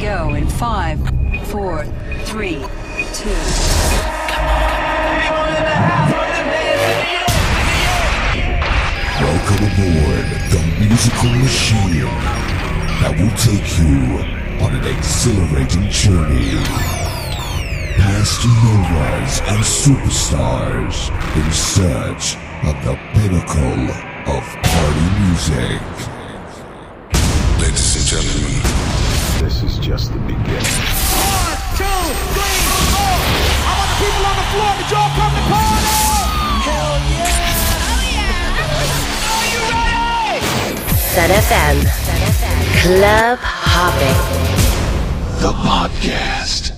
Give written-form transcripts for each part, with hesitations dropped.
go in 5, 4, 3, 2. Welcome aboard the musical machine that will take you on an exhilarating journey past novas and superstars in search of the pinnacle of party music. Ladies and gentlemen, this is just the beginning. 1, 2, 3, 4. I want the people on the floor to y'all come to party. Hell yeah! Are you ready? Sun FM. Club Hopping. The podcast.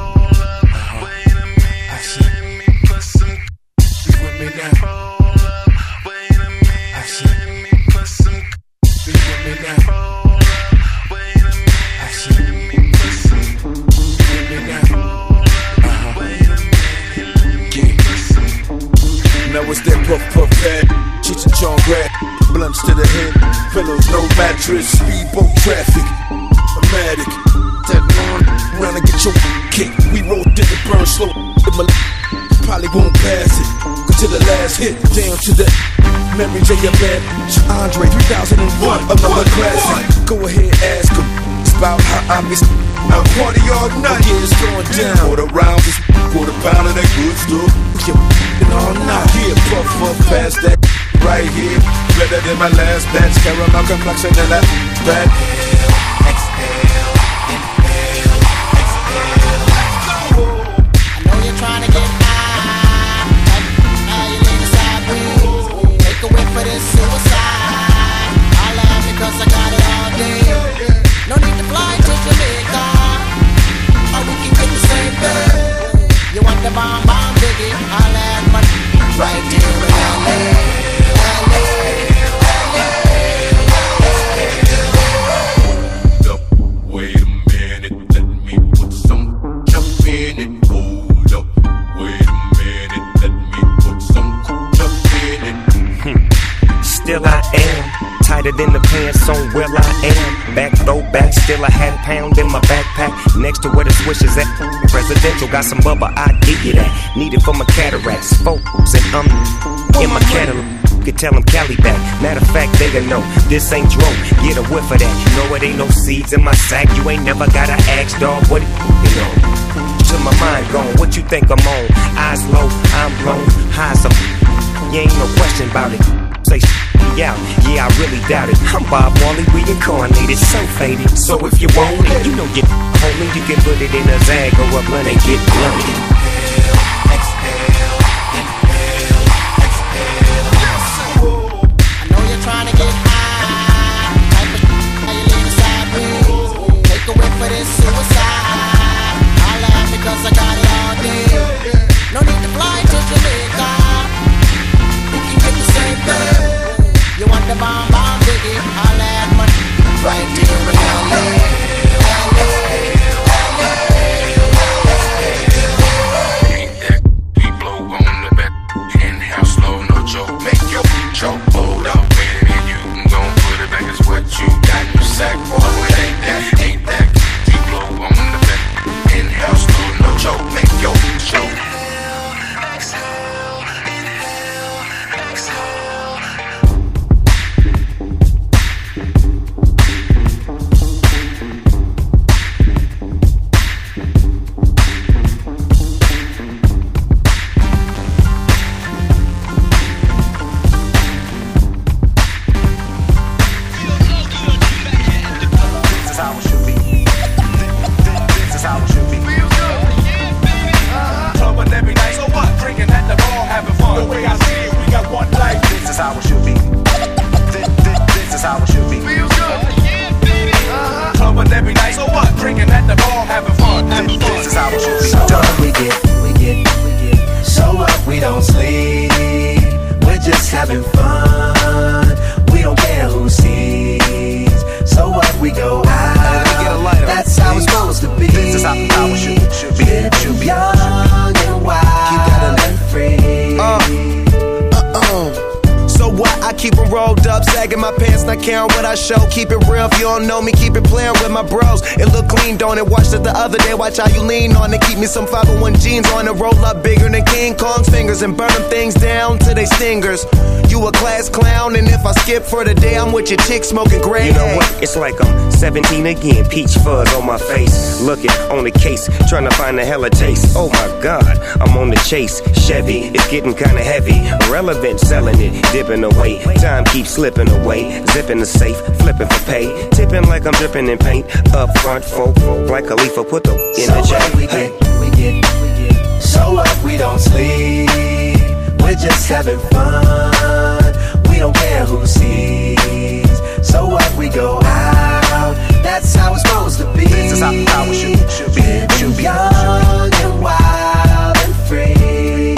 Now it's that puff puff pad, Cheech and Chong grab, blunts to the head, pillows, no mattress, speedboat traffic, automatic. That one, round and get your kick. We roll to the burn slow, probably won't pass it. Go to the last hit, down to the memories of your bad Andre 3001, another classic. Go ahead, ask him. It's about how I'm I'll party all night. Yeah, it's going down. Quarter rounds, quarter pound of that good stuff. And all night. Yeah, puff up past that right here. Better than my last batch. Caramel complexion and that bad. Exhale, inhale, exhale. I know you're trying to get high. Now you lean sideways. Make a way for this suicide. I laugh because I got it all day. No need to fly to Jamaica, or we can get the same thing. You want the bomb biggie? I'll add money right here in LA. hold up, wait a minute, let me put some jump in it. Hold up, wait a minute, let me put some jump in it. Still I am tighter than the pants on where I am. Back throwback, still I had a pound in my backpack. Next to where the swish is at. Presidential, got some bubba, I give you that. Need it for my cataracts, folks, and in my catalog. Could tell them Cali back. Matter of fact, they gon' know this ain't dro. Get a whiff of that. You know it ain't no seeds in my sack. You ain't never gotta ask, dog, what it, you know. To my mind gone, what you think I'm on? Eyes low, I'm blown, high as a. You ain't no question about it. Say out, yeah, I really doubt it. I'm Bob Marley, reincarnated, so faded. So if you want it, you know you homie, you can put it in a Zag or a blunt and get blunted. I know you're trying to get high. Type of how you lean sideways. Take a whiff for this suicide. I laugh because I got it all day. No need to fly to Jamaica. We can get the same thing. You want the bomb biggie? I'll add money right here in LA. Ain't that we blow on the back? Inhale slow, no joke, make your choke. Hold up, wait a minute, you can go and put it back. It's what you got in your sack, boy. Ain't that we blow on the back? Inhale slow, no joke, make your choke. keep them rolled up, sagging my pants, not caring what I show. Keep it real, if you don't know me, keep it playing with my bros. It look clean, don't it? Watched it the other day, watch how you lean on it. Keep me some 501 jeans on it, roll up bigger than King Kong's fingers and burn them things down to they stingers. You a class clown, and if I skip for the day, I'm with your chick smoking gray. You know what? It's like I'm 17 again, peach fuzz on my face. Looking on the case, trying to find a hella taste. Oh my God, I'm on the chase. Chevy, it's getting kinda heavy. Irrelevant, selling it, dipping away. Time keeps slipping away. Zipping the safe, flipping for pay. Tipping like I'm dripping in paint. Up front, folk, like Khalifa, put the in the J. We get. So up, we don't sleep. We're just having fun. We don't care who sees. So what, we go out. That's how it's supposed to be. This is how it should be. Young and wild and free.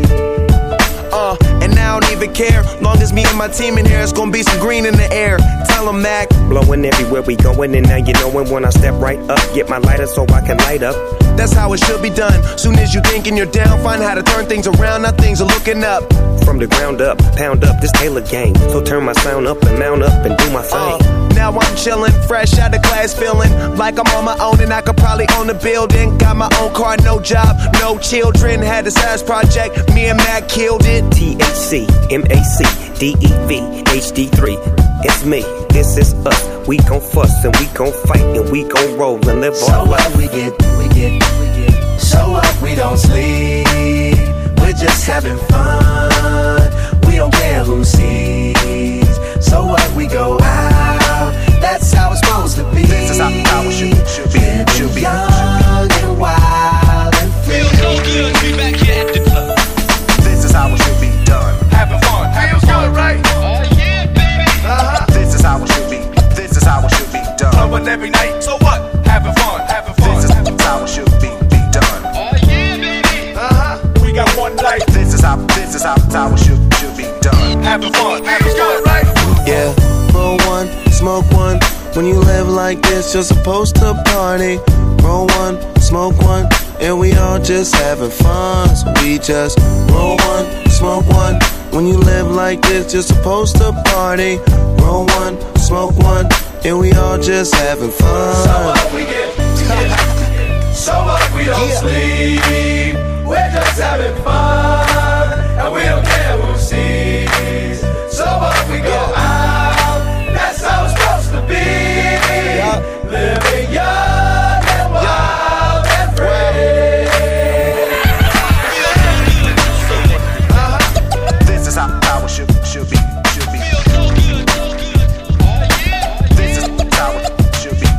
And I don't even care. Long as me and my team in here, it's gonna be some green in the air. Tell 'em, Mac. Blowing everywhere we going, and now you knowin' when I step right up. Get my lighter so I can light up. That's how it should be done. Soon as you thinking you're down, find how to turn things around. Now things are looking up. From the ground up, pound up this Taylor gang. So turn my sound up and mount up and do my thing. Now I'm chillin', fresh out of class, feeling like I'm on my own and I could probably own a building. Got my own car, no job, no children. Had a size project, me and Mac killed it. THC, MAC, DEV, HD3. It's me, this is us. We gon' fuss and we gon' fight and we gon' roll and live our life. So up, we get. So up, we don't sleep. We're just having fun. We don't care who sees. So what, we go out. That's how it's supposed to be. This is how it should be. Young and wild and free. Feels so good to be back here at the club. This is how it should be done. Having fun. Feels good, right? Oh yeah, baby. This is how it should be. This is how it should be done. Clubbing every night. So what? Having fun. This is how it should be done. Oh yeah, baby. We got one life. This is how it should be done. Having fun. Feels good, right? Yeah, roll one, smoke one. When you live like this, you're supposed to party. Roll one, smoke one, and we all just having fun. So we just roll one, smoke one. When you live like this, you're supposed to party. Roll one, smoke one, and we all just having fun. So up, we get. So up, we don't sleep. We're just having fun, and we don't care who sees. So up, we go out. That's how it's supposed to be. Living young and wild and free. This is how it should be. This is how it should be.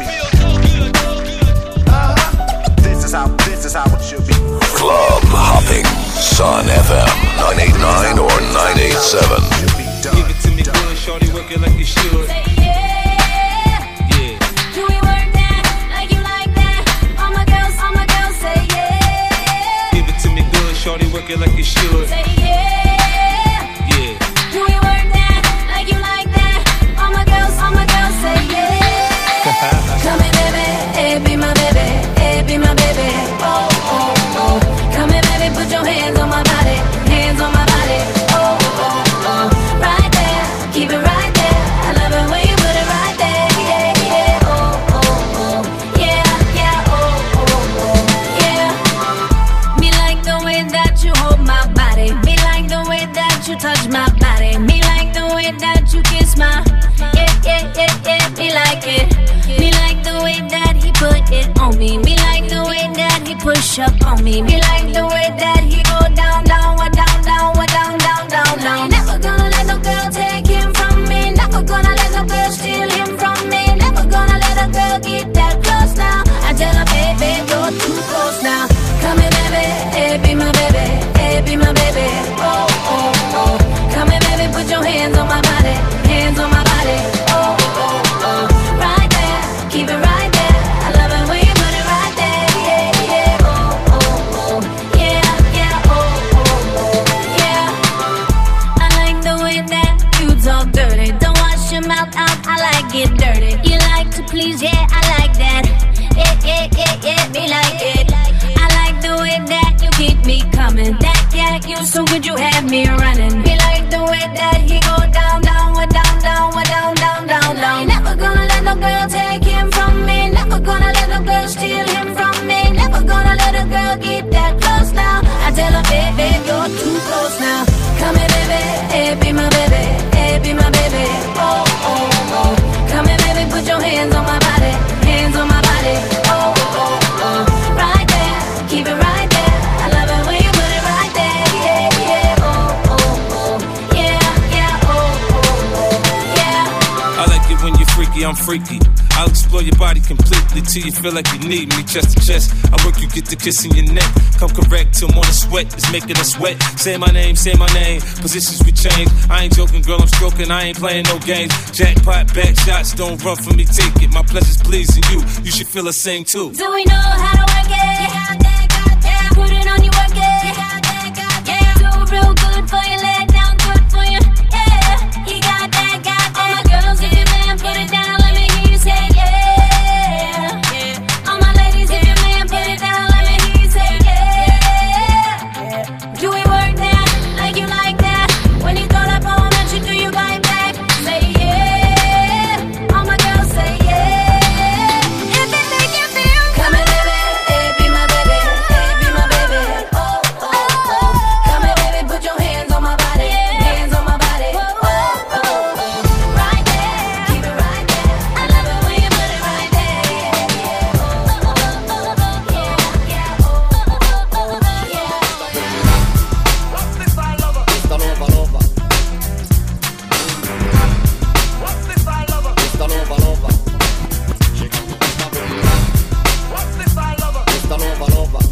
This is how it should be. Club hopping. Sun FM 989 or 987. Give it to me good, shorty, work it like you should. Say yeah. Yeah. Do we work that like you like that? All my girls say yeah. Give it to me good, shorty, work it like you should. Say yeah. Yeah. Do we work that like you like that? All my girls say yeah. Come here, baby, hey, be my baby, hey, be my baby. Oh, oh, oh. Come here, baby, put your hands on my body, hands on my body. Oh, oh, oh. Right there, keep it right there. I love it when you put it right there. Yeah, yeah. Oh, oh, oh. Yeah, yeah. Oh, oh, oh. Yeah. Me like the way that you hold my body. Me like the way that you touch my body. Me like the way that you kiss my. Yeah, yeah, yeah, yeah. Me like it. Me like the way that he put it on me. Me like the way that he push up on me. Me like the way that he go down, down, down, down, down, down, down, down. Never gonna let no girl take him from me. Never gonna let no girl steal him from me. Never gonna let a girl get that close now. I tell her, baby, you're too close now. Come here, baby, hey, be my baby, hey, be my baby. Oh, oh, oh. Come here, baby, put your hands on my body, hands on my body. Oh, oh, oh. Right there, keep it right there. I love it when you put it right there. Yeah, yeah. Oh, oh, oh. Yeah, yeah. Oh, oh, oh. Yeah. I like the way that you talk dirty. Don't wash your mouth out, I like it dirty. You like to please, yeah, I like that. Yeah, yeah, yeah, yeah, me like it. I like the way that you keep me coming. That, yeah, you so good, you have me running. Me like the way that he go down. hands on my body, hands on my body. Oh, oh, oh, right there, keep it right there. I love it when you put it right there. Yeah, yeah, oh, oh, oh, yeah, yeah, oh, oh, oh, yeah. I like it when you're freaky, I'm freaky. I'll explore your body completely till you feel like you need me. Chest to chest, I work you, get the kiss in your neck. Come correct till morning sweat is making us wet. Say my name, positions we change. I ain't joking, girl, I'm stroking, I ain't playing no games. Jackpot, back shots, don't run for me, take it. My pleasure's pleasing you, you should feel the same too. Do we know how to work it? Put it on you, work it. Yeah, do real good for you, lay it down good for you. Yeah, you got that. All my girls, if your man put it down, let me hear you say yeah. All my ladies, if your man put it down, let me hear you say yeah. Do we work that like you like that? When you throw that ball at you, do you bite back? Say yeah. All my girls say yeah. If it make you feel good, come and baby, hey, be my baby, hey, be my baby. Oh, oh, oh. Come and baby, put your hands on my body, hands on my body. Oh, oh, oh. Right there, keep it right there. I love it when you put it right there. Yeah, oh, oh, oh, oh, yeah, oh, oh, oh, yeah. What's this I lover? Mr. Lover Lover. What's this I lover? Mr. Lover Lover. She come to my baby. What's this I lover? Mr. Lover Lover.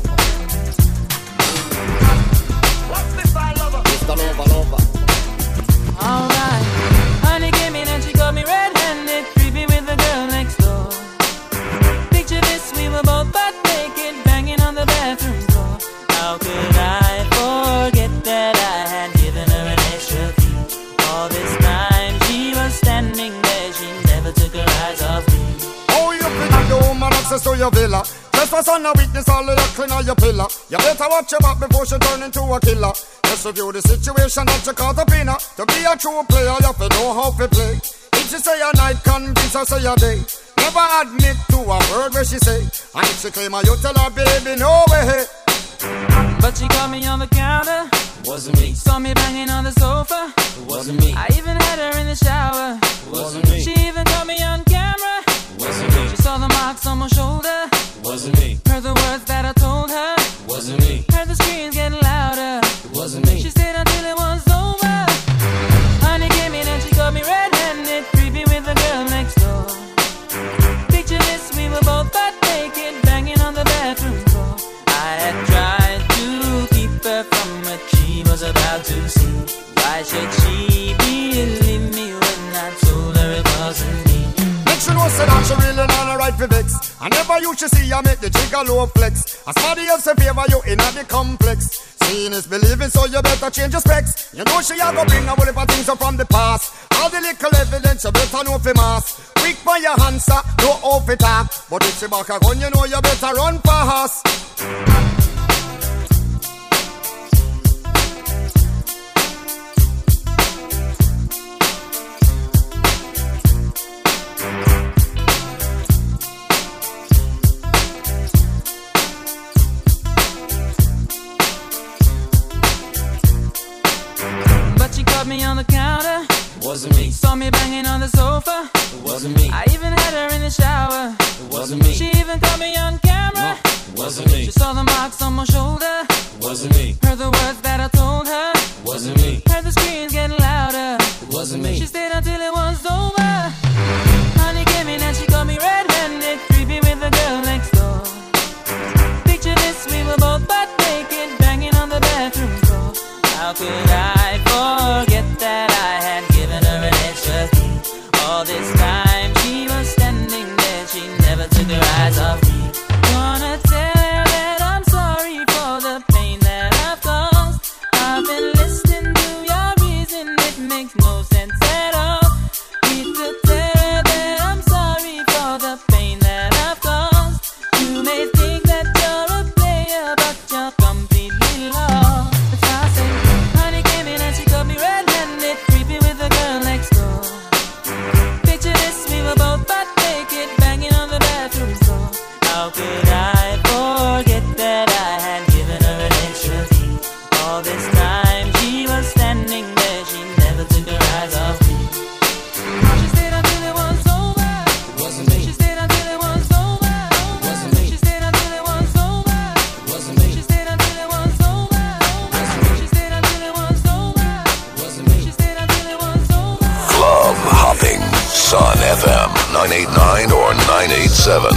What's this I lover? Mr. Lover Lover. Alright, honey came in and she got me red-handed, creepy with the girl next door. Picture this, we were both butt naked, banging on the bathroom floor. How could I forget that I had given her an extra key? All this time she was standing there, she never took her eyes off me. Oh, you pretty the woman access to your villa. Trespass on a weakness, all of the clean on your pillar. You better watch your back before she turn into a killer. Just review the situation that you caught up in her. To be a true player, you have to know how to play. If she say a night, convince her say a day. Never admit to a word where she say. And if she claim her, you tell her, baby, no way. But she caught me on the counter, Wasn't me, saw me banging on the sofa. wasn't me, I even had her in the shower. wasn't me, She even caught me on camera. wasn't me, She saw the marks on my shoulder, wasn't me, heard the words that I told her, wasn't me, heard the screams getting louder. wasn't me. She stayed until it was over. Honey came in and she got me red-handed, creepy with the girl next door. Picture this, we were both butt naked, banging on the bathroom floor. I had tried to keep her from what she was about to see. Why should she believe me when I told her it wasn't me? Make sure no say that she really not a right for vex. I never used to see her make the jigger low flex. As somebody else in favor you in the complex. Seeing is believing, so you better change your specs. You know she a go bring a whole heap of things up from the past. All the little evidence you better know for mass. Quick for your answer, no off it talk. But if she back a gun, you know you better run fast. But she caught me on the counter, Wasn't me, saw me banging on the sofa. it wasn't me, I even had her in the shower. it wasn't me, She even caught me on camera. it wasn't me, She saw the marks on my shoulder, it wasn't me, heard the words that I told her, it wasn't me, heard the screams getting louder. it wasn't me. She stayed until it was over. Honey came in and she got me red-handed, creepy with the girl next door. Picture this, we were both butt naked, banging on the bathroom floor. How could I forget that I had given her an extra key? All this time she was standing there, she never took her eyes off me. Gonna tell her that I'm sorry for the pain that I've caused. I've been listening to your reason, it makes no sense at all. We 987.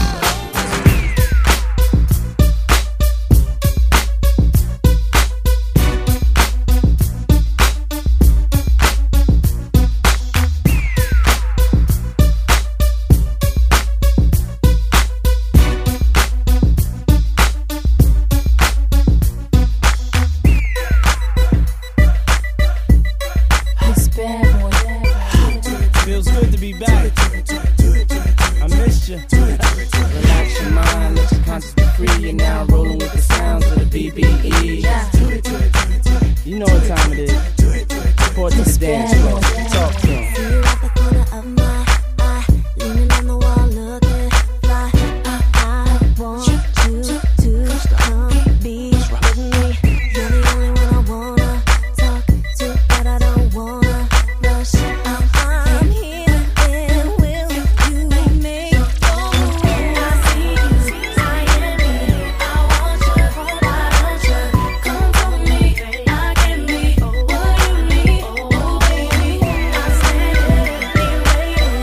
Feels good to be back. I missed you. Relax your mind, let your conscience be free. You're now rolling with the sounds of the BBE. You know what time it is. Report to the dance floor. Talk to 'em. See you at the corner of my eye, leaning on the wall, looking fly. I want you to come be with me. You're the only one I wanna talk to, but I don't wanna rush. I'm here, and will you make me go? I see you, I hear me. I want you, why don't you come for me? I can be what you need, oh baby. I stand here, be waiting.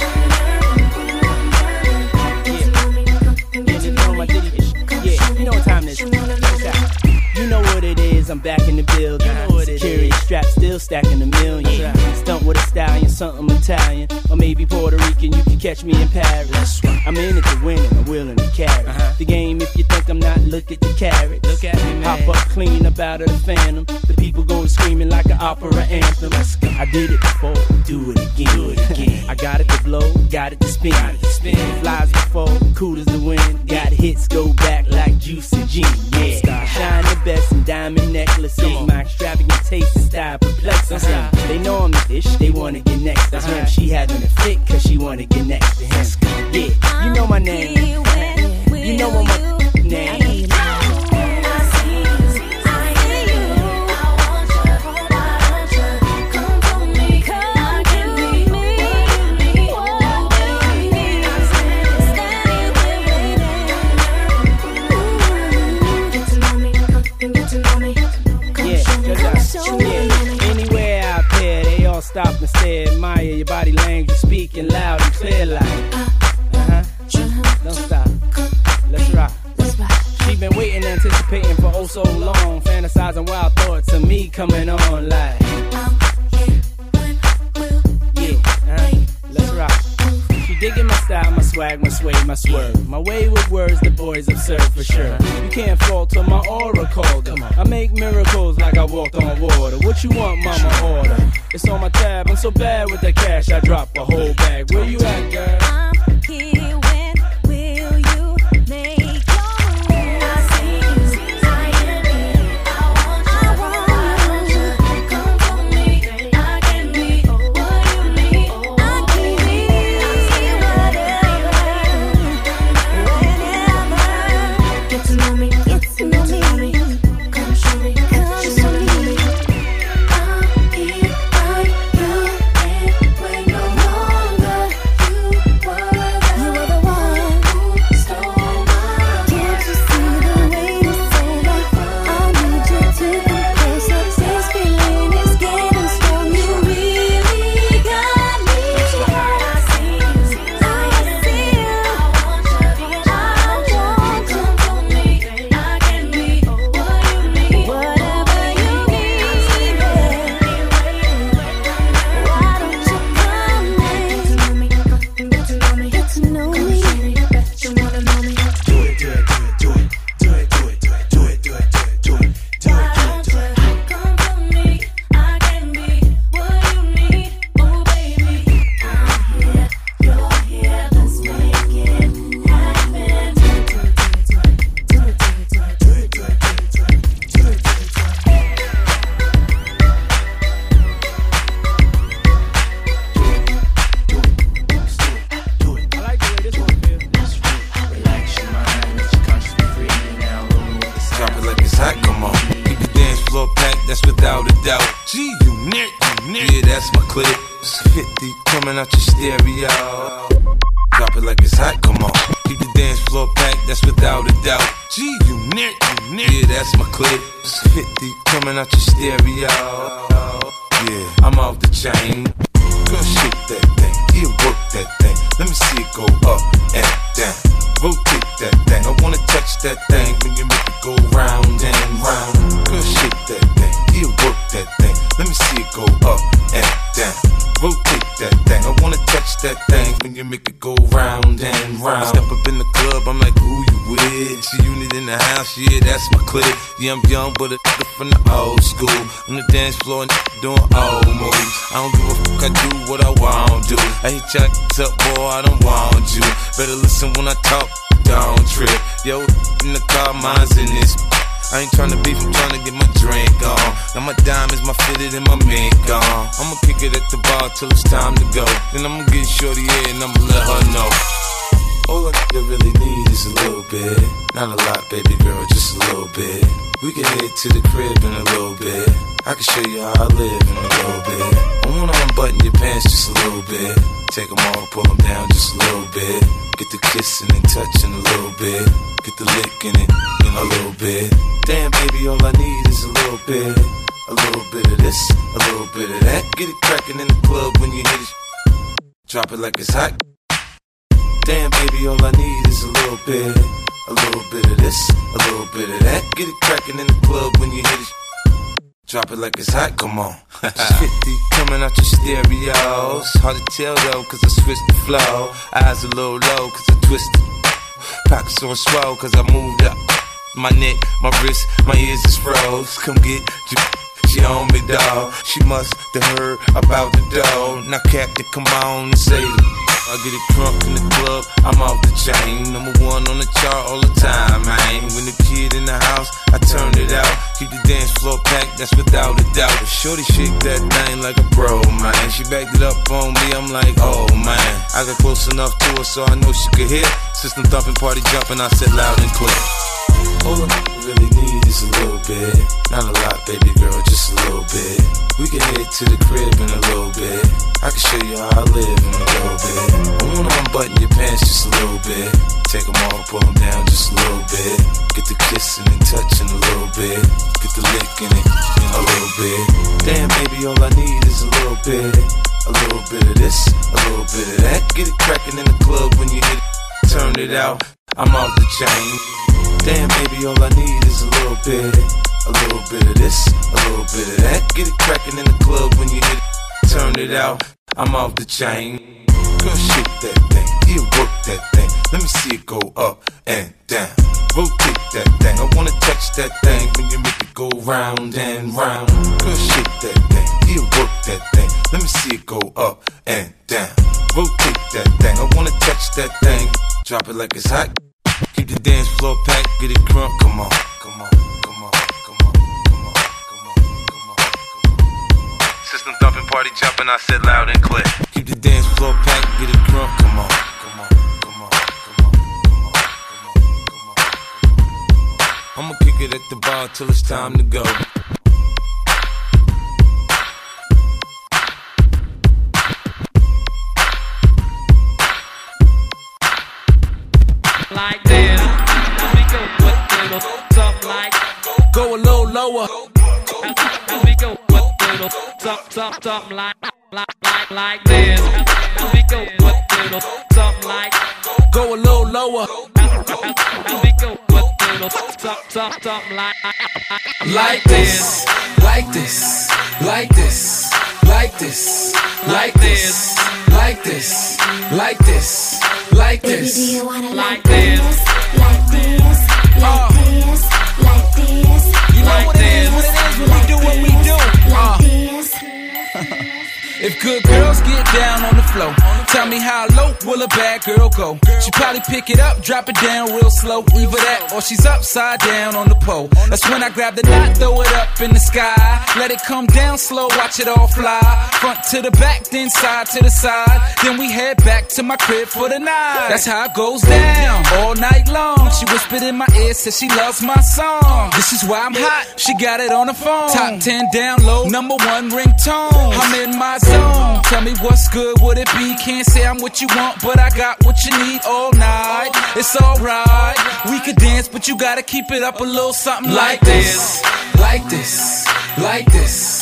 You know what time it is. You know what it is, I'm back in the building. Security strap still stacking a million. Stunt with a stallion, something Italian. Or maybe Puerto Rican, you can catch me in Paris. I'm in it to win and I'm willing to carry the game. If you think I'm not, look at the carrots. Look at me, man. Hop up clean up out of the phantom. The people go screaming like an opera anthem. I did it before, do it again. I got it to blow, got it to spin. Flies before, cool as the wind. Got hits, go back like Juicy G. Yeah, shine the best in diamond necklaces. My extravagant taste and style perplexes them. They know I'm the dish, they wanna get next to him. She having a fit cause she wanna get next to him. Yeah, you know my name. You know what my name. Anywhere I appear, they all stop and stare. Admire your body language, speaking loud and clear like. Don't stop. Let's rock. She been waiting, anticipating for oh so long, fantasizing wild thoughts of me coming on like. Let's rock. She digging my style, my swag, my sway, my swerve. My way with words, the boys observe for sure. You can't falter my aura called. I make miracles like I walked on water. What you want, mama, order? It's on my tab, I'm so bad with the cash, I drop a whole bag. Where you at, girl? I'm here, when will you make your move? I see you, I hear me. I want you, come for me. I can be what you need. I can be whatever, whenever. Get to know me, get to know me. Come show me, come show me. I'm here right now, and when no longer you were the one who stole my. Can't you see the way you say that? I need you to confess that this feeling is getting strong. You really got me. I see you, I see you. I want you, come for me. I can be what you need, whatever you need. Why don't you come and get to know me, get to know me. You wanna know me. Do it, do it, do it, do it, do it, do it, do it, do it, do it, do it, do it. Why don't you come for me? I can be what you need, oh baby. I'm here, you're here, let's make it happen. Do it, do it, do it, do it, do it, do it, do it, do it, do it, do it, do it, do I like the way this one feels. Relax your mind, let your conscience be free. Now rolling with the sound. Drop it like it's hot, come on. Keep the dance floor packed, that's without a doubt. Gee, you near. Yeah, that's my clip. It's 50 coming out your stereo. Drop it like it's hot, come on. Keep the dance floor packed, that's without a doubt. Gee, you near. Yeah, that's my clip. It's 50 coming out your stereo. Yeah, I'm off the chain. Girl, shake that thing, yeah, work that thing. Let me see it go up and down. Rotate that thing. I wanna touch that thing when you make it go round and round. Girl, shake that thing. Yeah, work that thing. Let me see it go up and down. Rotate that thing. I wanna touch that thing when you make it go round and round. Step up in the club, I'm like, who you with? She unit in the house, yeah, that's my clique. Yeah, I'm young, but a nigga from the old school. On the dance floor and doing old moves. I don't give a fuck, I do what I want to. I hit your up, boy, I don't want you. Better listen when I talk, don't trip. Yo, in the car, mine's in this. I ain't tryna beef, I'm tryna get my drink on. Now my diamonds, my fitted, and my mink on. I'ma kick it at the bar till it's time to go. Then I'ma get shorty here and I'ma let her know. All a nigga really need is a little bit. Not a lot, baby girl, just a little bit. We can head to the crib in a little bit. I can show you how I live in a little bit. I wanna unbutton your pants just a little bit. Take them off, pull them down just a little bit. Get the kissing and touching a little bit. Get the licking it in a little bit. Damn, baby, all I need is a little bit. A little bit of this, a little bit of that. Get it crackin' in the club when you hit it. Drop it like it's hot. Damn, baby, all I need is a little bit. A little bit of this, a little bit of that. Get it crackin' in the club when you hit it. Drop it like it's hot, come on. 50 coming out your stereos. Hard to tell though, cause I switched the flow. Eyes a little low, cause I twisted. Pockets on swole, cause I moved up. My neck, my wrist, my ears is froze. Come get your she on me, dawg. She must have heard about the dough. Now, Captain, come on and say it. I get it drunk in the club, I'm off the chain. Number one on the chart all the time, man. When the kid in the house, I turn it out. Keep the dance floor packed, that's without a doubt. But shorty shake that thing like a pro, man. She backed it up on me, I'm like, oh, man. I got close enough to her so I know she could hear. System thumping, party jumping, I said loud and clear. All I really need is a little bit. Not a lot, baby girl, just a little bit. We can head to the crib in a little bit. I can show you how I live in a little bit. I wanna unbutton your pants just a little bit. Take them off, pull them down just a little bit. Get the kissing and touching a little bit. Get the licking it in a little bit. Damn, baby, all I need is a little bit. A little bit of this, a little bit of that. Get it cracking in the club when you hit it. Turn it out, I'm off the chain. Damn, baby, all I need is a little bit. A little bit of this, a little bit of that. Get it cracking in the club when you hit it. Turn it out, I'm off the chain. Girl, shake that thing, yeah, work that thing. Let me see it go up and down. Rotate that thing, I wanna touch that thing when you make it go round and round. Girl, shake that thing, yeah, work that thing. Let me see it go up and down. Rotate that thing, I wanna touch that thing. Drop it like it's hot. Keep the dance floor packed, get it crunk, come on, come on, come on, come on, come on, come on, come on, come on. System thumping, party jumping, I said loud and clear. Keep the dance floor packed, get it crunk, come on, come on, come on, come on, come on, come on, come on. I'ma kick it at the bar till it's time to go. Like this, we go with little something like. Go a little lower. As we go with little something like this. As we go with little something like. Go a little lower. As we go with little something like this. Like this, like this, like this, like this, like this, like this, like this, Baby, do you wanna like this, like this, like this, like this? You know what it is when we do what we do. Like this. If good girls get down on the floor, tell me how low will a bad girl go? She probably pick it up, drop it down real slow. Either that or she's upside down on the pole. That's when I grab the knot, throw it up in the sky. Let it come down slow, watch it all fly. Front to the back, then side to the side. Then we head back to my crib for the night. That's how it goes down, all night long. She whispered in my ear, said she loves my song. This is why I'm hot, she got it on the phone. Top 10 download, #1 ringtone. I'm in my zone. Tell me what's good, would it be? Can't say I'm what you want, but I got what you need all night. It's alright, we could dance, but you gotta keep it up a little something like this. Like this, like this,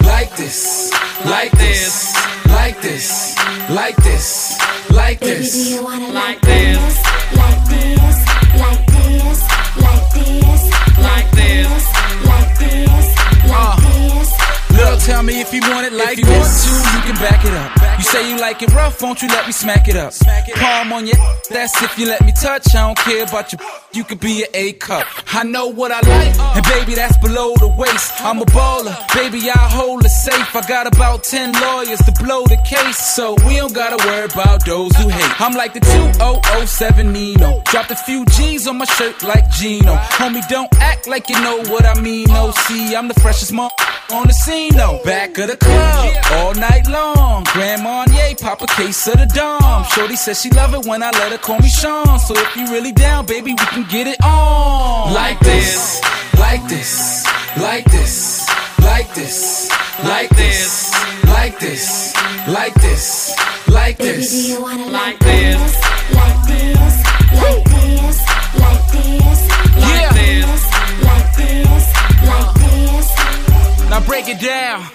like this, like this, like this, like this, like this. Baby, do you wanna like this, like this, like this, like this, like this, like this, like this? Look, tell me if you want it like this. If you want to, you can back it up. You say you like it rough, won't you let me smack it up? Palm on your, that's if you let me touch. I don't care about your, you could be an A cup. I know what I like, and baby, that's below the waist. I'm a baller, baby, I hold it safe. I got about 10 lawyers to blow the case, so we don't gotta worry about those who hate. I'm like the 2007 Nino. Dropped a few G's on my shirt like Gino. Homie, don't act like you know what I mean. No, see, I'm the freshest mom on the scene, no. Back of the club, all night long. Grand Marnier, pop a case of the Dom. Shorty says she love it when I let her call me Sean. So if you really down, baby, we can get it on. Like this, like this, like this, like this, like this, like this, like this, like this. Baby, do you wanna like this, like this, like this, like this, like this, like this, like this? Now break it down.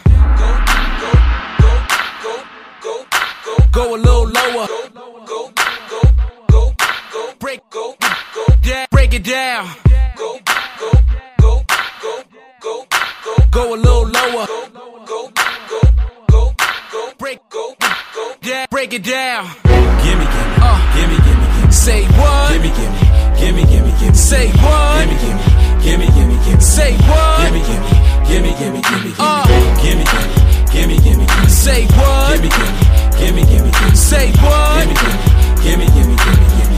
Go a little lower. Break it down. Go a little lower. Break it down. Gimme, gimme, gimme. Say what? Gimme, gimme, gimme, gimme. Say what? Gimme, gimme, gimme, gimme. Say what? Gimme, gimme, gimme, gimme, gimme. Gimme, gimme, gimme. Say what? Gimme, gimme, gimme, gimme. Say what? Gimme, gimme, gimme, gimme.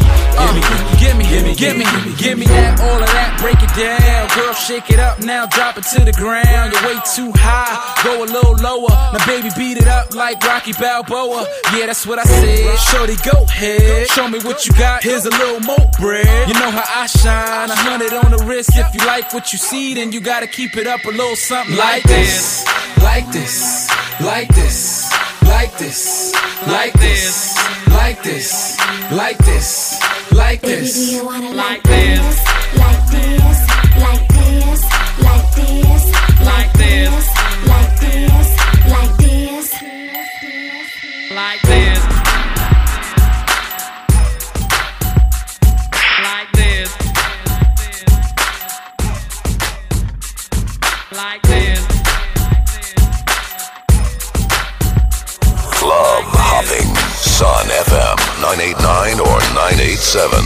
Give me that, all of that, break it down. Girl, shake it up now, drop it to the ground. You're way too high, go a little lower. Now baby, beat it up like Rocky Balboa. Yeah, that's what I said. Shorty, go ahead, show me what you got. Here's a little more bread. You know how I shine, 100 on the wrist. If you like what you see, then you gotta keep it up a little something like this, like this, like this, like this, like this, like this, like this, like this. Baby, do you wanna like this, like this, like this, like this, like this, like this, like this, like this, like this, like this. Club hopping, Sun FM 989 or 987.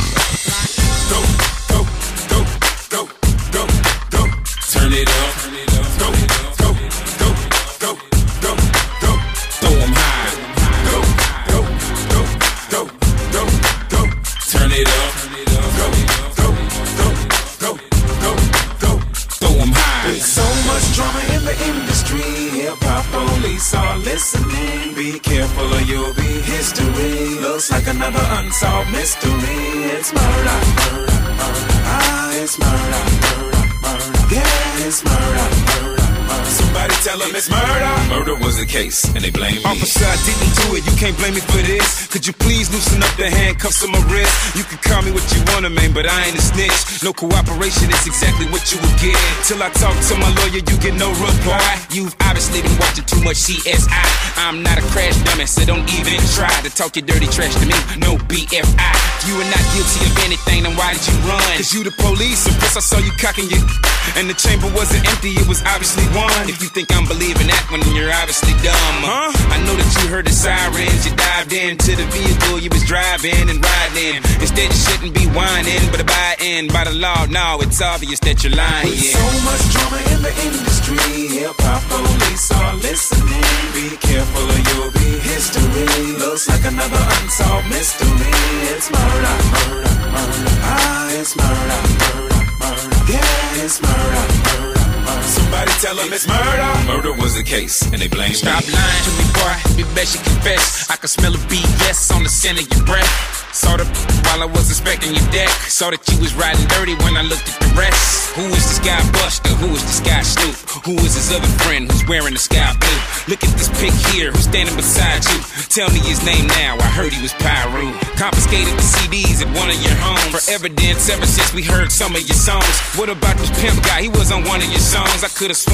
Go, go, go, go, go, go. Turn it up. Go, go, go, go, go, go. Throw 'em high. Go, go, go, go, go, go. Turn it up. Go, go, go, go, go, go. Throw 'em high. There's so much drama in the industry. Hip-hop police are listening. Be careful or you'll be history. Looks like another unsolved mystery. It's murder, murder, murder. Ah, it's murder, murder, murder. Yeah, it's murder, murder, murder. Somebody tell them it's murder. Murder was the case, and they blame me. Officer, I didn't do it. You can't blame me for this. Could you please loosen up the handcuffs on my wrist? You can call me what you wanna, man, but I ain't a snitch. No cooperation is exactly what you will get. Till I talk to my lawyer, you get no reply. You've obviously been watching too much CSI. I'm not a crash dummy, so don't even try to talk your dirty trash to me. No BFI. You are not guilty of anything, then why did you run? Cause you the police, and plus I saw you cocking your and the chamber wasn't empty, it was obviously one. If you think I'm believing that one, then you're obviously dumb. I know that you heard the sirens, you dived into the vehicle you was driving and riding. Instead you shouldn't be whining, but abiding by the law, no, it's obvious that you're lying. With so much drama in the industry, hip-hop police are listening. Be careful or you'll be history. Looks like another unsolved mystery. It's murder, murder, murder. Ah, it's murder, murder, murder. Yeah, it's murder, murder, murder. Somebody tell them it's murder. Murder was the case, and they blame me. Stop lying to me, boy. Be best you confess. I can smell a BS on the scent of your breath. Saw the while I was inspecting your deck. Saw that you was riding dirty when I looked at the rest. Who is this guy Buster? Who is this guy Snoop? Who is his other friend who's wearing the sky blue? Look at this pic here, who's standing beside you. Tell me his name now, I heard he was Pyru. Confiscated the CDs at one of your homes. For evidence ever since we heard some of your songs. What about this pimp guy? He was on one of your songs. I could've sworn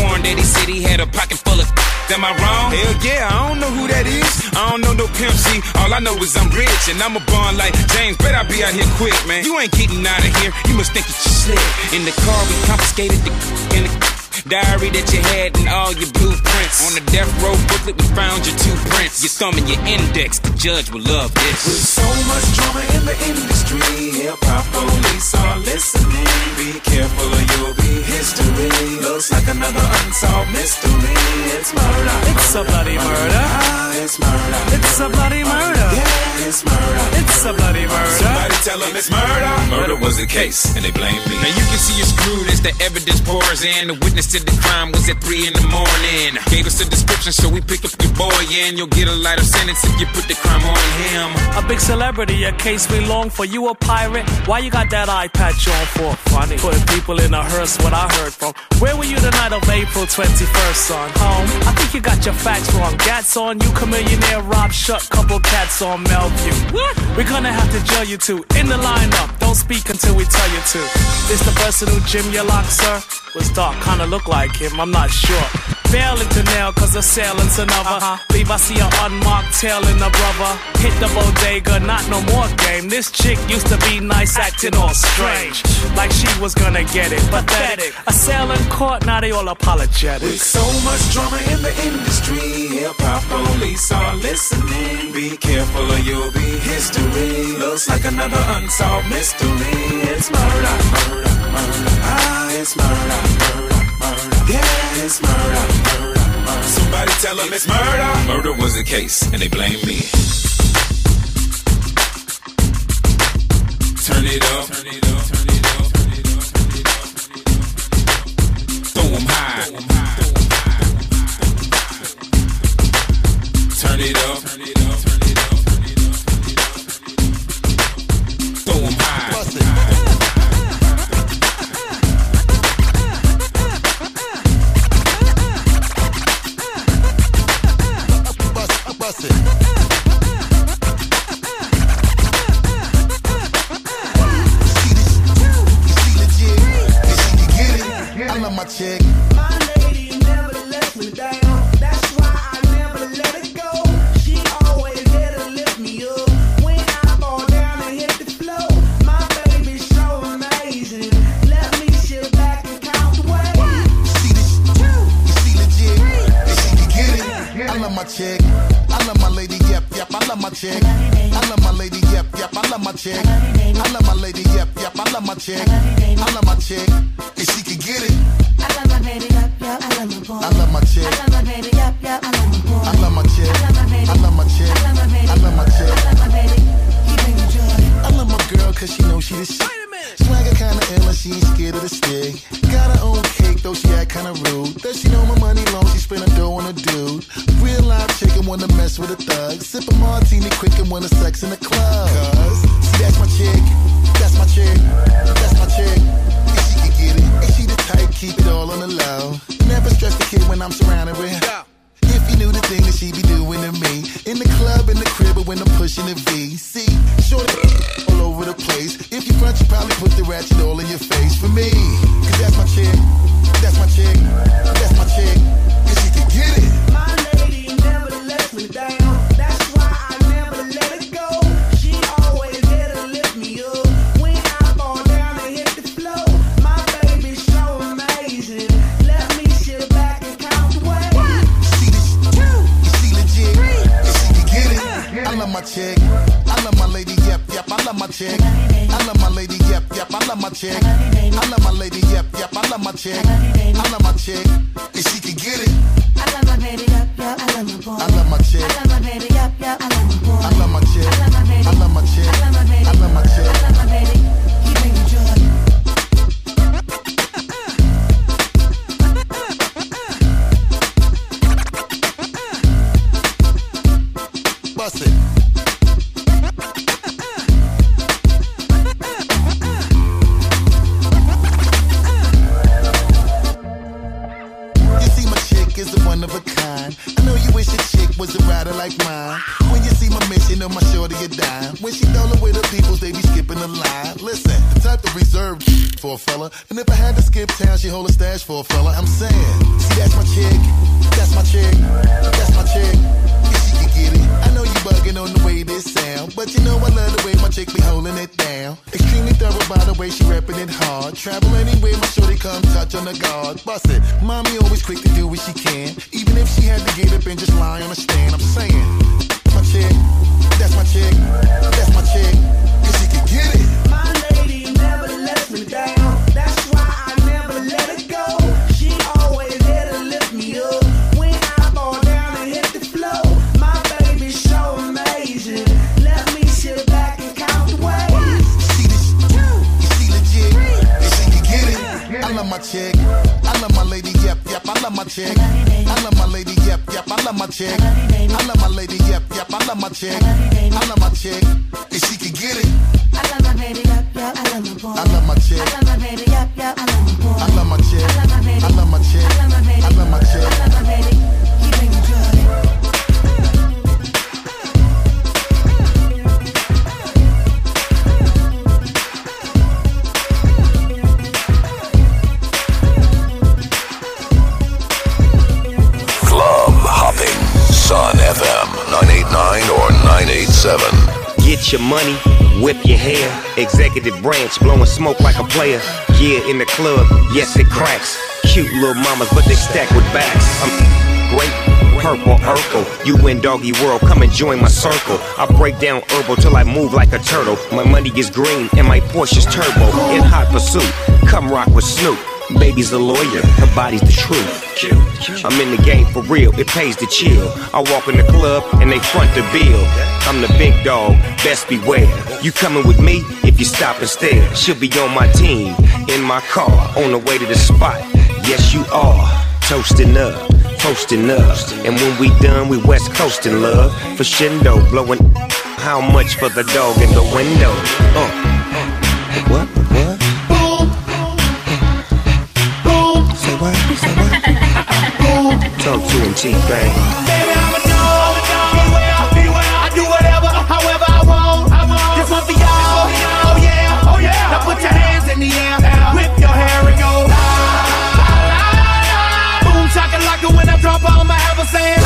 sworn that he said he had a pocket full of. Am I wrong? Hell yeah, I don't know who that is. I don't know no Pimp C. All I know is I'm rich and I'm a born like James. Bet I be out here quick, man. You ain't getting out of here. You must think it's your slip. In the car, we confiscated the in the diary that you had and all your blueprints. On the death row booklet, we found your 2 prints. Your thumb and your index. The judge will love this. With so much drama in the industry, hip-hop police are listening. Be careful or you'll be history. Looks like another unsolved mystery. It's murder. It's a bloody murder. It's murder. It's a bloody murder. Yeah, it's murder. It's a bloody murder. Somebody tell them it's murder. Murder was the case, and they blame me. Now you can see you're screwed as the evidence pours in. The witness to the crime was at 3 in the morning. Gave us a description, so we pick up your boy, and you'll get a lighter sentence if you put the crime on him. A big celebrity, a case we long for. You a pirate? Why you got that eye patch on for? Funny. Putting people in a hearse, what I heard from. Where were you the night of April 21st, son? Home? I think you got your facts wrong. Gats on you, Chamillionaire, Rob Shut, couple cats on Melview. What? We're gonna have to jail you two. In the lineup, don't speak until we tell you to. This the person who Jim your lock, sir? Was dark, kinda look like him, I'm not sure. Failing to nail, cause assailant's another. Leave I see an unmarked tail in the brother. Hit the bodega, not no more game. This chick used to be nice, acting all strange. Like she was gonna get it, pathetic. Assailant caught, now they all apologetic. With so much drama in the industry, hip-hop police are listening. Be careful or you'll be history. Looks like another unsolved mystery. It's murder, murder, murder. It's murder, murder, murder. Yeah, it's murder, murder, murder. Somebody tell them it's murder. Murder was the case, and they blame me. Turn it up. Turn it up. Turn it up. Turn it up. Turn it up. Throw 'em high. Turn it up. Turn it up. Turn it up. Turn it up. Throw 'em high. Bust it. My chick. My lady never lets me down. That's why I never let it go. She always there to lift me up when I fall down and hit the floor. My baby's so amazing. Let me sit back and count the way. She legit. And she can get it. I love my chick. I love my lady. Yep, yep. I love my chick. I love my lady. Yep, yep. I love my chick. I love my lady. Yep, yep. I love my chick. I love my chick. And she can get it. I love my baby, yup, yup, I love my boy. I love my chick. I love my baby, yup, yup, I love my boy. I love my chick. I love my baby. I love my chick. I love my baby. I love my chick. I love my baby. He bring me joy. I love my girl cause she knows she the shit. Swagger kinda ill and she ain't scared of the stick. Got her own cake though she act kinda rude. Does she know my money long, she spend a dough on a dude. Real live chicken wanna mess with a thug. Sip a martini quick and wanna sex in the club. Cause, see that's my chick. That's my chick. That's my chick. And she can get it. And she the type, keep it all on the low. Never stress the kid when I'm surrounded with her. If you knew the thing that she be doing to me. In the club, in the crib, or when I'm pushing the V. See, shorty all over the place. If you front, you probably put the ratchet all in your face for me. Cause that's my chick. That's my chick. That's my chick. And she can get it. My lady never lets me down. That's why I never let it go. She always there to lift me up when I fall down and hit the floor. My baby's so amazing. Let me sit back and count the way. She legit. And she can get it. I love my chick. I love my lady. Yep, yep. I love my chick. I love my lady. Yep, yep. I love my chick. I love my lady. Yep, yep. I love my chick. I love my chick. And she can get it. I love my baby, yup, yup, I love my boy. I love my chick. I love my baby, yup, yup, I love my boy. I love my chick. I love my baby. I love my chick. I love my baby. I love my chick. I love my baby. He bring me joy. Bust it. You see my chick is a one of a kind. I know you wish a chick was a rider like mine. When you see my mission on my shorty a dime. When she dollar with her peoples, they be skipping the line. Listen, the type of reserve for a fella. And if I had to skip town, she hold a stash for a fella. I'm saying, see, that's my chick, that's my chick, that's my chick. If she can get it, I know you bugging on the way this sound, but you know I love the way my chick be holding it down. Extremely thorough by the way she repping it hard. Travel anywhere, my shorty come touch on the guard. Bust it, mommy always quick to do what she can, even if she had to get up and just lie on a stand. I'm saying, my chick, that's my chick, that's my chick, cause she can get it. My lady never lets me down, that's why I never let her go. She always there to lift me up when I fall down and hit the floor. My baby's so amazing, let me sit back and count the ways. See this, she legit, and she can get it. I love my chick, I love my lady, yep, I love my chick. I love my lady, yep, I love my chick. I love my lady, yep, I love my chick. I love my chick, and she can get it. I love my baby, yep, I love my boy. I love my chick. I love my baby, yep, I love my boy. I love my chick. I love my baby. I love my chick. I love my baby. I love my chick. I love my baby. Keep it enjoying. Club hopping. Sun FM 989 or 987. Get your money, whip your hair. Executive branch, blowing smoke like a player. Yeah, in the club, yes it cracks. Cute little mamas, but they stack with backs. I'm great, purple, Urkel. You in doggy world, come and join my circle. I break down herbal till I move like a turtle. My money is green and my Porsche's turbo. In hot pursuit, come rock with Snoop. Baby's a lawyer, her body's the truth. I'm in the game for real, it pays to chill. I walk in the club and they front the bill. I'm the big dog, best beware. You coming with me if you stop and stare. She'll be on my team, in my car, on the way to the spot. Yes you are, toasting up, posting up. And when we done, we west coasting love. For shindo, blowing how much for the dog in the window? What? Say what? Talk to him, T-Bang. Baby, I'm a dog, beware. I do whatever, however I want. This one for y'all, oh yeah. Now put your hands in the air, whip your hair and go. Boom, shakalaka when I drop on my ever saying.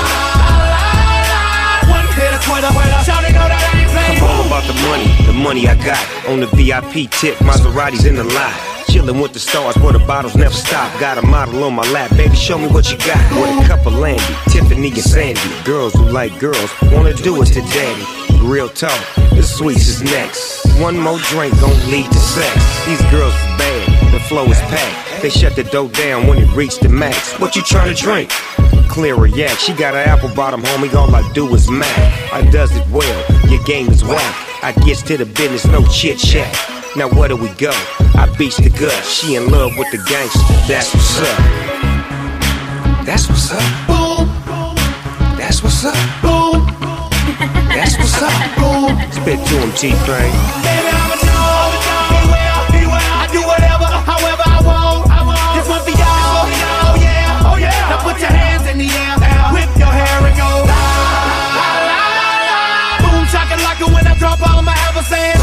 One hit a Twitter, shout it, know that I ain't playing. I'm all about the money I got. On the VIP tip, Maseratis in the lot. Chillin' with the stars where the bottles never stop. Got a model on my lap, baby, show me what you got. With a cup of Landy, Tiffany and Sandy. Girls who like girls, wanna do it to daddy. Real talk, the sweets is next. One more drink gon' lead to sex. These girls is bad, the flow is packed. They shut the dough down when it reached the max. What you tryna drink? Clear a yak, she got an apple bottom, homie, all I do is mac. I does it well, your game is whack. I gets to the business, no chit chat. Now where do we go? I beats the gut. She in love with the gangster. That's what's up. That's what's up. Boom. That's what's up. Boom. That's what's up. Boom. Spit to him, T-Bang. Baby, I'm a dog, beware. I do whatever, however I want. This one for y'all, oh yeah. Now put your hands in the air, whip your hair and go. Boom, shakalaka when I drop on my ever saying.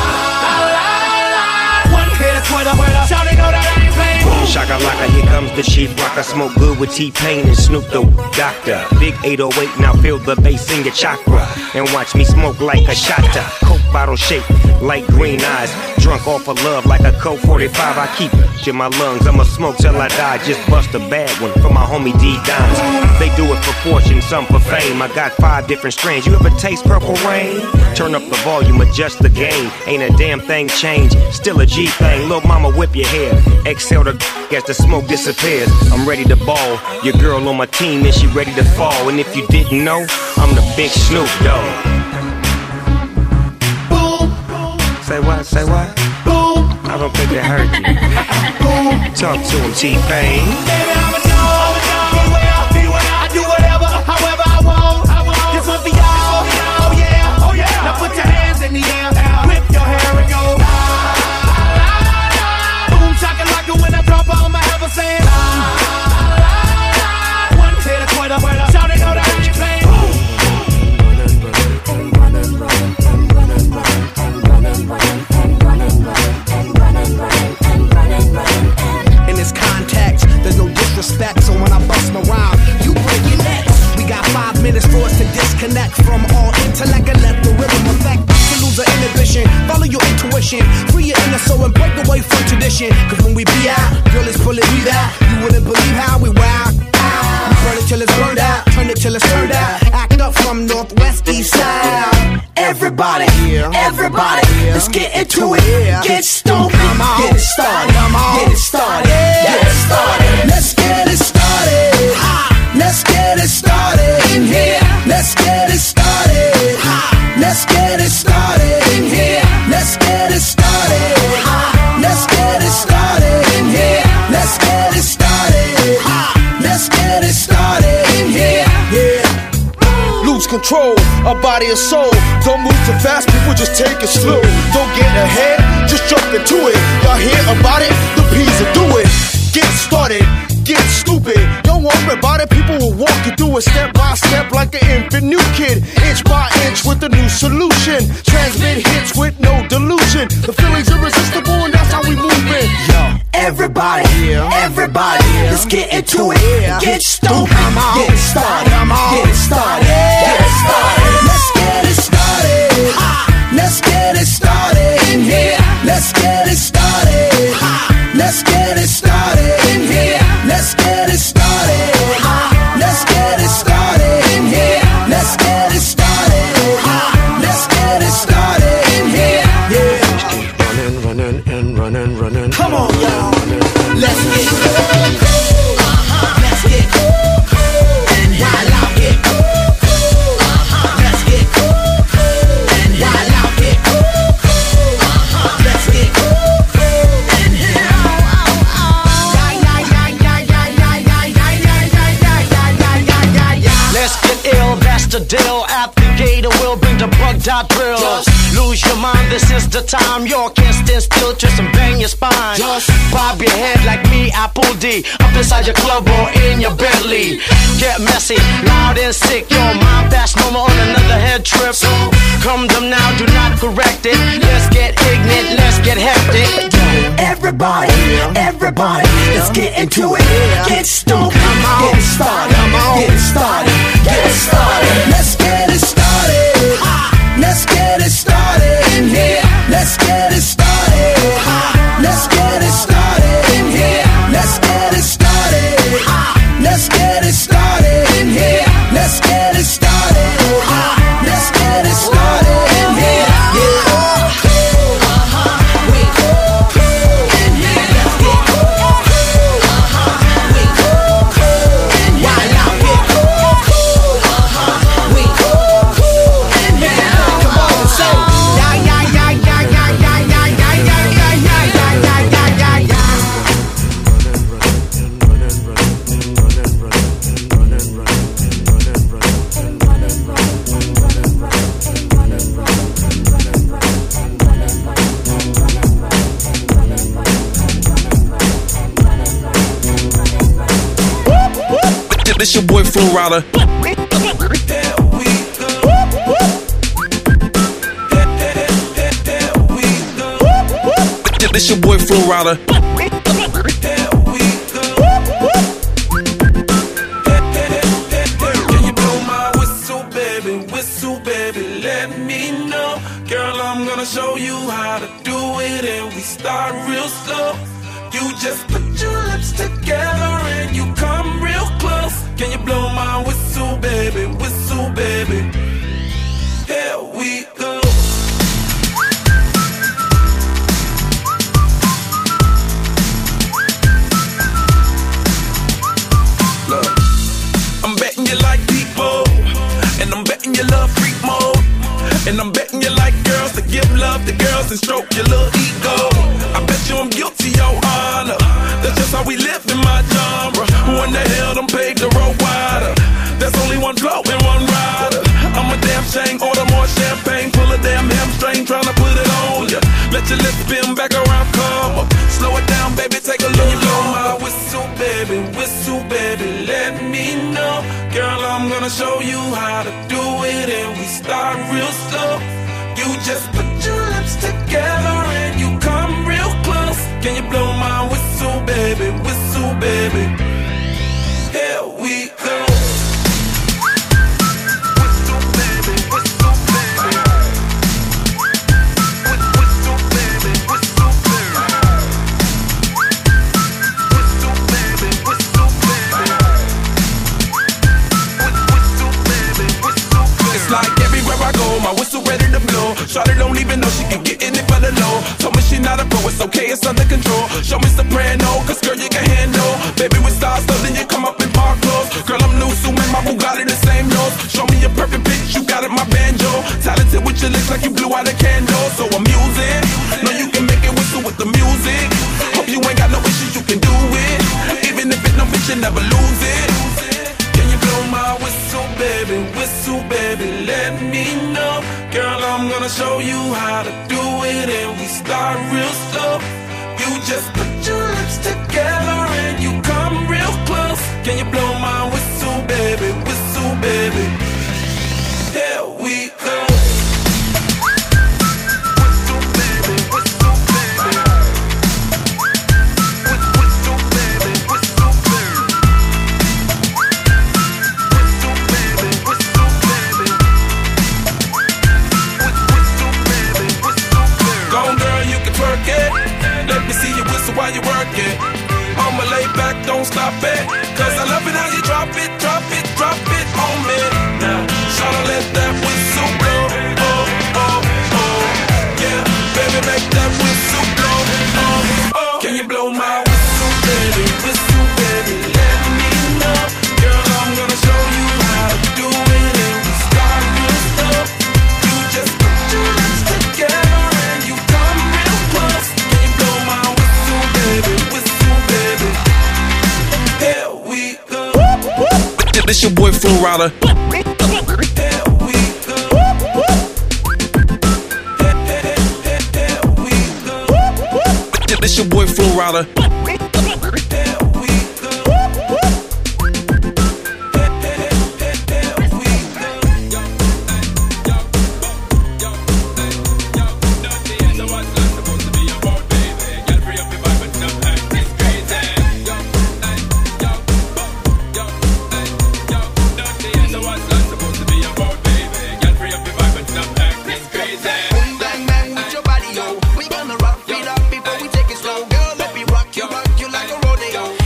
Shout it, know that I ain't playing. Shakalaka, here comes the chief rock. I smoke good with T-Pain and Snoop the Doctor. Big 808, now feel the bass in your chakra. And watch me smoke like a shotta. Coke bottle shaped like green eyes. Drunk off of love like a Coke 45. I keep it in my lungs, I'ma smoke till I die. Just bust a bad one for my homie D-Dimes. They do it for fortune, some for fame. I got 5 different strains. You ever taste Purple Rain? Turn up the volume, adjust the gain. Ain't a damn thing changed, still a G-thing. Lil' mama, whip your hair. Exhale the as the smoke disappears. I'm ready to ball. Your girl on my team and she ready to fall. And if you didn't know, I'm the big Snoop Dogg. Boom. Say what? Say what? Boom. I don't think they heard you. Boom. Talk to him, T-Pain. Baby, I'm a dog, beware. I do whatever, however I want. This one for y'all, oh yeah. Now put your hands in the air, whip your hair and go. Boom, shakalaka when I drop on my ever saying. One hit a Twitter, shout it, know that I ain't playing. And running. in the soul and break away from tradition. Cause when we be out, girl, it's pulling me out. You wouldn't believe how we wild. We burn it till it's burned out, turn it till it's turned out. Act up from northwest, east side. Everybody, everybody, let's get into it. Get stoked, get it started, get it started, get it started. Let's get it started. Let's get it started in here. Let's get it started. Let's get it started in here. Let's get it started. Let's get it started in here. Let's get it started. Let's get it started in here. Yeah. Lose control, our body and soul. Don't move too fast, people just take it slow. Don't get ahead, just jump into it. Y'all hear about it? The P's will do it. Get started, get stupid. Don't worry about it, people will walk you through it step by step like an infant new kid. Inch by inch with a new solution. Transmit hits with no delusion. The feeling's irresistible and that's how we move it. Yo, everybody, everybody, let's get into it. Get stoked, get it started, get it started, get it started. Let's get it started. Let's get it started in here. Let's get it started. Let's get it started in here. Let's get it started. Let's get it started in here. Let's get it started. Let's get it started in here. Yeah. Running and running. Come on, y'all. Let's get cool. Let's get cool. And while I get cool. Let's get cool. And while I get cool. Let's get cool. Let's get ill, that's the deal. Applicator will bring the bug-dot drill. Just lose your mind, this is the time. You can't stand still, twist and bang your spine. Just bob your head like me, Apple D. Up inside your club or in your Bentley. Get messy, loud and sick. Your mind fast, no more on another head trip. So come them now, do not correct it. Let's get ignorant, let's get hectic. Everybody, everybody, let's get into it. Get stoked, get it started, get it started, get it started. Let's get it started. Let's get it started in here. Let's get it started. Let's get it started in here. Let's get it started. Let's get it started in here. Let's get it started. Let's get it started in here. Yeah. This your boy Flo Rida. This your boy Flo Rida. Can you blow my whistle, baby, let me know. Girl, I'm gonna show you how to do it, and we start real slow. You just put your lips together and you come real close. Can you blow my whistle, baby, here we go. Look, I'm betting you like people, and I'm betting you love freak mode, and I'm betting you like girls to give love to girls and stroke your little ego. I bet you I'm guilty, your honor. That's just how we live in my genre. Who in the hell done paved the road wider? There's only one blow and one rider. I'm a damn shame, order more champagne, pull a damn hamstring, tryna put it on ya. Let your lips spin back around, come up. Slow it down, baby, take a look. You blow my whistle, baby, let me know. Girl, I'm gonna show you how to do it, and we start real slow. You just put your lips together and you come real close. Can you blow my whistle, baby, here we go. Whistle, baby, okay, it's under control. Show me soprano, cause girl, you can handle. Baby, we start something, you come up in park clothes. Girl, I'm new, so my Bugatti the same nose. Show me a perfect pitch, you got it, my banjo. Talented with your lips like you blew out a candle. So I'm using, know you can make it whistle with the music. Hope you ain't got no issues, you can do it. Even if it's no bitch, you never lose it. Can you blow my whistle, baby, let me know. Girl, I'm gonna show you how to do it, and we start real slow. You just put your lips together and you come real close. Can you blow my whistle, baby, here we go. While you work it, I'ma lay back, don't stop it. Cause I love it how you drop it on me. Now, tryna let that whistle blow. Oh, oh, oh. Yeah, baby, make that whistle blow. Oh, oh. Can you blow my whistle, baby, let me know. Girl, I'm gonna show you how to do it, and we start real slow. You just put your lips together and you come real close. Can you blow my whistle, baby, here we go. This your boy Flo Rida. Here we go. Here we go. This your boy Flo Rida. We gonna rock it up before we take it slow. Girl, let me rock you like a rodeo.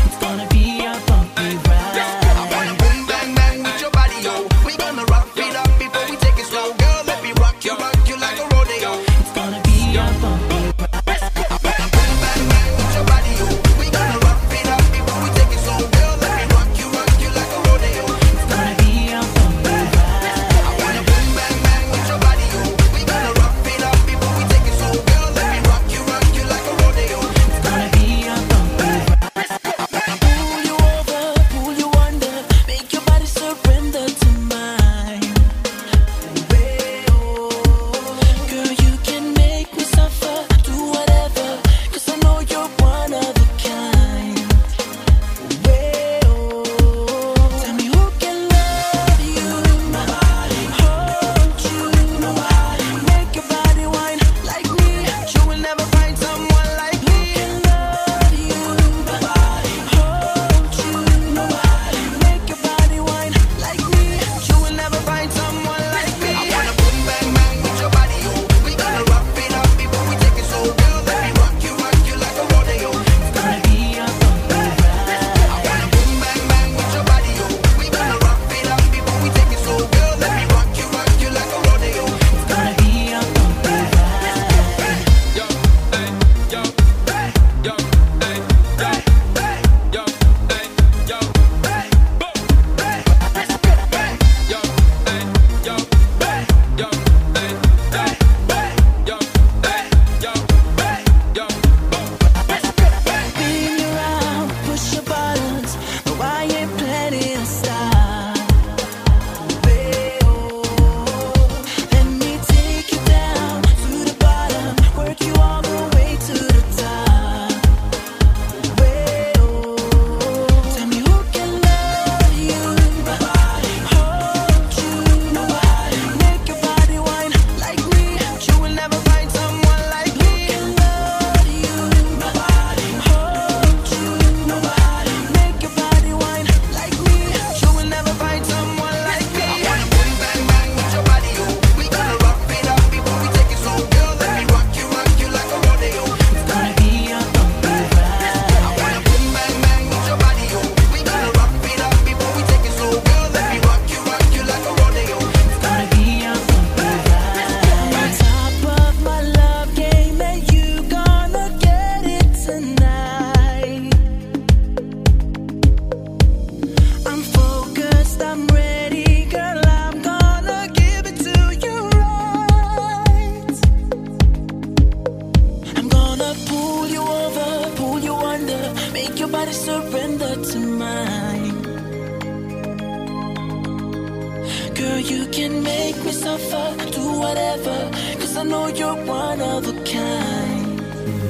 can make me suffer, do whatever, cause I know you're one of a kind.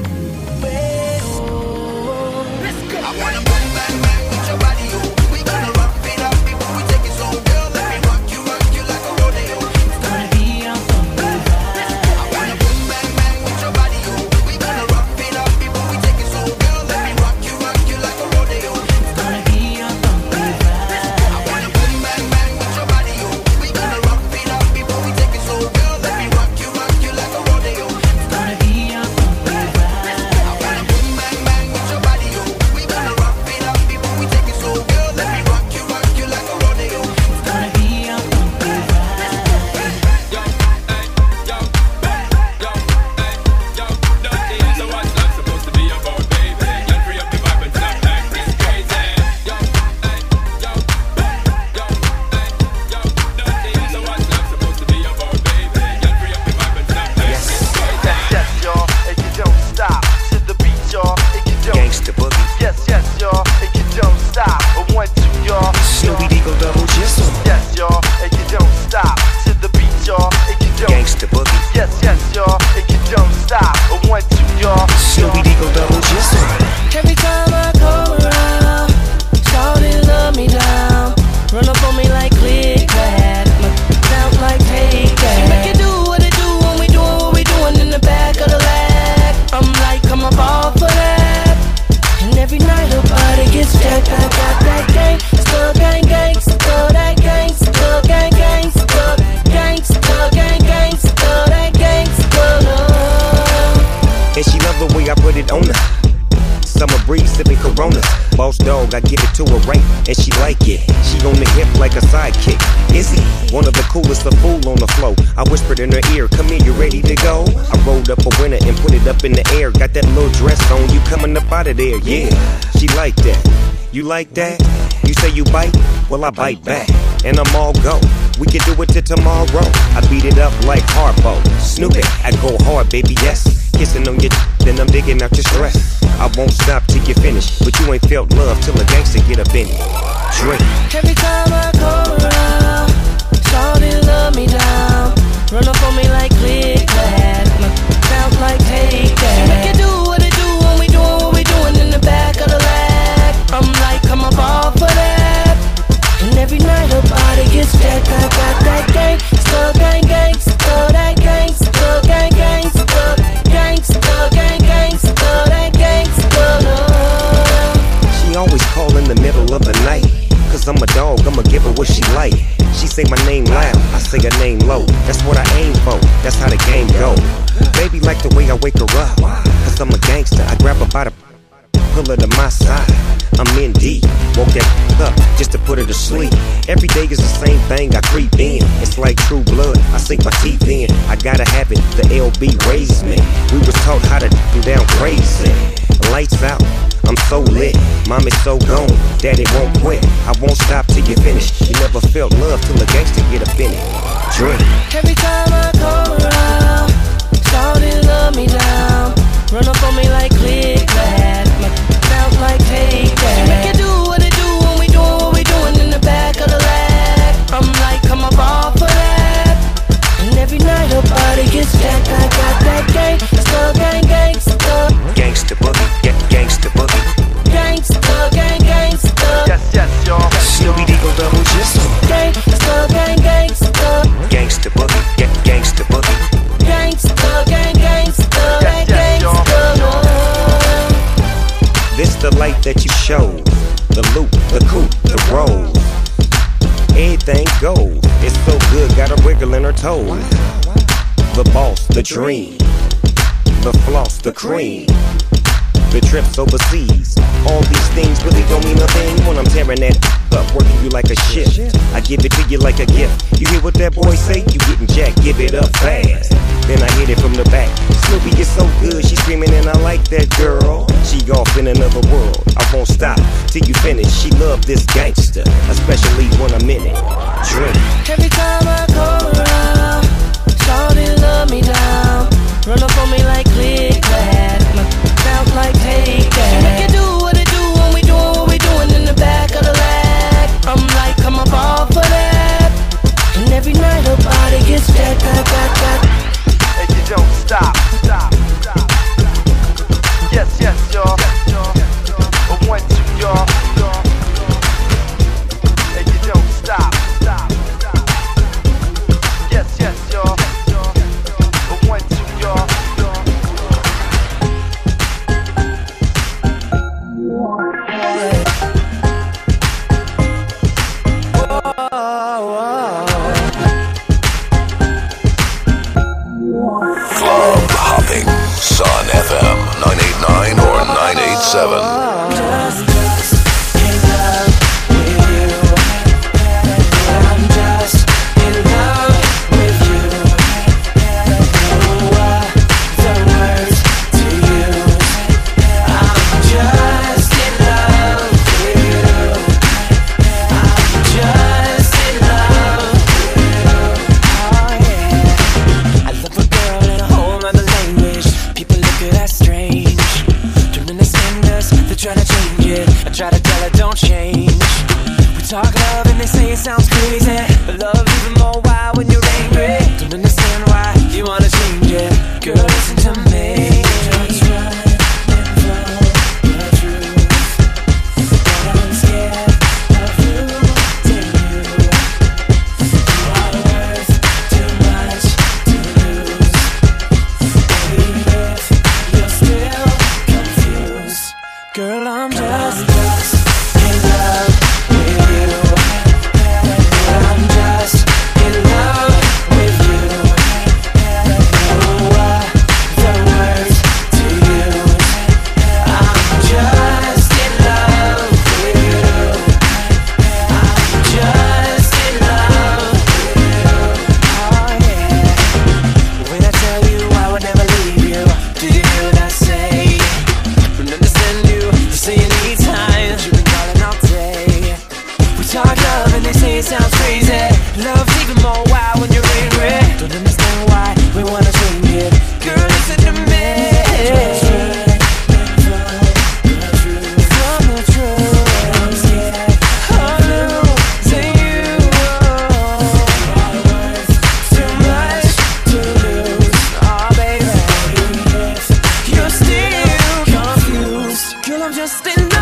Let's go. I wanna bang, bang, bang with your body, oh. We gonna rock it up before we take it so, girl, let me rock you like a rodeo. It's gonna be a bumpy ride. I wanna bang, bang, bang with your body, oh. We gonna rock it up before we take it so, girl, let me rock you like a rodeo. It's gonna be a bumpy ride. I wanna bang, bang, bang with your body, oh. We gonna rock it up before we take it so, girl, let me rock you like a rodeo. It's gonna be a bumpy ride. I wanna bang, bang, bang with your body, oh. We gonna rock it up before we take it so, girl, let me rock you like a rodeo. It's gonna be a bumpy ride. So what's love supposed to be about, baby? Y'all free up the vibe and stop acting crazy. So what's love supposed to be about, baby? Y'all free up the vibe and stop acting crazy. Yes, y'all, and you don't stop to the beat, y'all, and you don't. Gangsta boogie. Yes, y'all, and you don't stop. A 1, 2, y'all. Snoopy Deagle double chisel. Yes, y'all, and you don't stop to the beat, y'all, and you don't. Gangsta boogie. Yes, y'all, and you don't stop. A 1, 2, y'all. Snoopy Deagle double chisel. Every time I come around, shawty love me down. Run up on me like click clack, sound like take that. She make it do what it do when we doing what we doing in the back of the lag. I'm like, come up off of that. And every night her body gets jacked, that gang, still gang, still that gang, still gang, still gang, still gang, still that gang, still love. And she love the way I put it on her. Summer breeze sipping Corona. Boss dog, I give it to her right, and she like it. She on the hip like a sidekick. Izzy, one of the coolest, a fool on the flow. I whispered in her ear, come here, you ready to go? I rolled up a winner and put it up in the air. Got that little dress on, you coming up out of there, yeah. She like that. You like that? You say you bite? Well, I bite back, and I'm all go. We can do it till tomorrow. I beat it up like Harpo. Snoop it, I go hard, baby, yes. Kissing on your then I'm digging out your stress. I won't stop till you finish, but you ain't felt love till a gangster get up in it. Drink. Every time I come around, shawty love me down. Run up on me like click clack, sound like take that. She make it do what it do when we doing what we doing in the back of the lag. I'm like, come up off of that. And every night her body gets jacked, that gang, still gang, still that gang, still gang, still gang, still gang, still that gang, still love. She always call in the middle of the night, cause I'm a dog, I'ma give her what she like. She say my name loud, I say her name low. That's what I aim for, that's how the game go. Baby like the way I wake her up, cause I'm a gangster. I grab her by the pull her to my side. I'm in deep, woke that up just to put her to sleep. Every day is the same thing, I creep in. It's like true blood, I sink my teeth in. I gotta have it, the LB raised me. We was taught how to do down crazy. Lights out, I'm so lit. Mom is so gone, daddy won't quit. I won't stop till you finish. You never felt love till a gangster get up in it. Drink. Every time I come around, shawty love me down. Run up on me like click clack, sound like take that. She make it do what it do when we doing what we doing in the back of the lag. I'm like, come up off of that. And every night her body gets jacked, that gang, still gang, still Gangsta boogie, yeah, gangsta boogie. Gangsta, gang, still. Yes, y'all. Snoopy Deagle double chisel. Gang, still gang, still. Gangsta boogie, yeah, gangsta boogie. Gangsta, gang, still that gang, still love. This the light that you show. The loop, the coupe, the roll. Everything goes. It's so good, got a wiggle in her toes. The boss, the dream. The floss, the cream. The trips overseas. All these things really don't mean a thing when I'm tearing that up, working you like a shift. I give it to you like a gift. You hear what that boy say? You getting jacked, give it up fast. Then I hit it from the back. Snoopy is so good, she's screaming and I like that girl. She off in another world. I won't stop till you finish. She love this gangster, especially when I'm in it. Drink. Every time I come around, shawty love me down. Run up on me like click clack, sound like take that. She make it do what it do when we doing what we doing in the back of the lag. I'm like, come up off of that. And every night Try to tell her don't change. We talk love and they say it sounds crazy, but love even more wild when you're angry. Don't understand why you wanna change it. Girl, listen to me. Just run and follow the truth. But I'm scared of losing you. You are worth too much to lose. Baby, if you're still confused, girl, I'm just in love with you. I'm just in love with you. No other words to use. I'm just in love with you. I'm just in love with you. Oh yeah. When I tell you I would never leave you, do you hear what I say? Don't understand you say you need time. You've been calling all day. We talk love and they say it sounds crazy. Love's even more wild when you're angry. Don't understand why we wanna change it. Girl, listen to me. From the truth, I'm scared of losing you. You are worth too much to lose. Oh baby, if you're still confused, girl, I'm just in love.